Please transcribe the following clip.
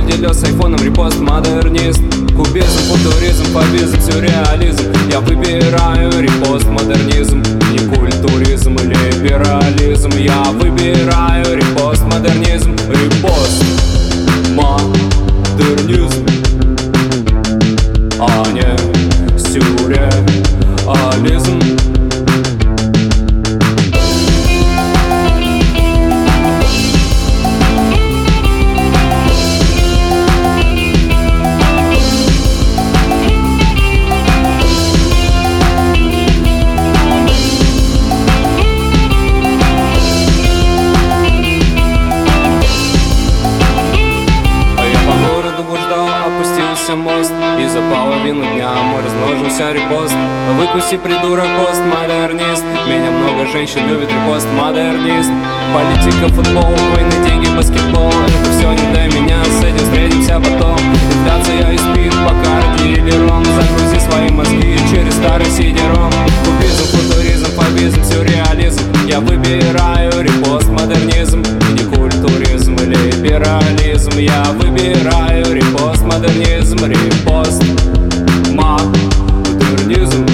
определил с айфоном репост модернист. Кубизм, футуризм, фобизм, сюрреализм. Я выбираю репост модернизм. Не культуризм или либерализм. Я выбираю репост модернизм. Репост модернизм, а не сюрреализм. Мост, и за половину дня мой размножился репост. Выкуси, придурок, постмодернист. Меня много женщин любит репост модернист. Политика, футбол, войны, деньги, баскетбол. Это все не для меня, с этим встретимся потом. Инфляция и спид, Бакарди или ром. Загрузи свои мозги через старый сидером. Кубизм, футуризм, фобизм, сюрреализм. Я выбираю репост модернизм. Не культуризм или либерализм. Я выбираю репост модернизм. Репост модернизм.